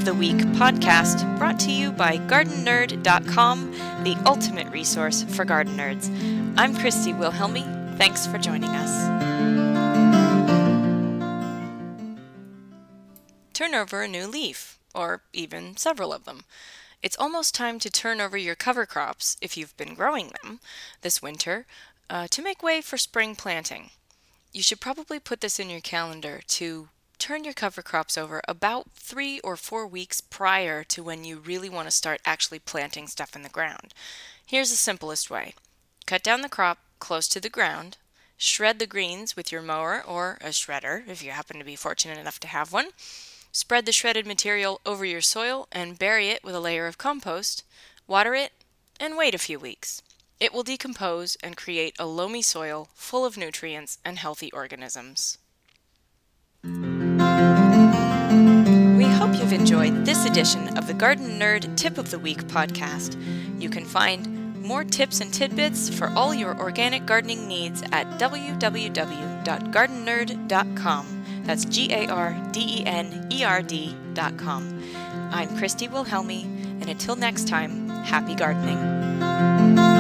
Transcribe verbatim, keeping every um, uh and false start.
the Week podcast, brought to you by garden nerd dot com, the ultimate resource for garden nerds. I'm Christy Wilhelmy. Thanks for joining us. Turn over a new leaf, or even several of them. It's almost time to turn over your cover crops, if you've been growing them, this winter, uh, to make way for spring planting. You should probably put this in your calendar to turn your cover crops over about three or four weeks prior to when you really want to start actually planting stuff in the ground. Here's the simplest way. Cut down the crop close to the ground, shred the greens with your mower or a shredder if you happen to be fortunate enough to have one. Spread the shredded material over your soil and bury it with a layer of compost. Water it and wait a few weeks. It will decompose and create a loamy soil full of nutrients and healthy organisms. We hope you've enjoyed this edition of the Garden Nerd Tip of the Week podcast. You can find more tips and tidbits for all your organic gardening needs at w w w dot garden nerd dot com. That's G A R D E N E R D dot com. I'm Christy Wilhelmy, and until next time, happy gardening.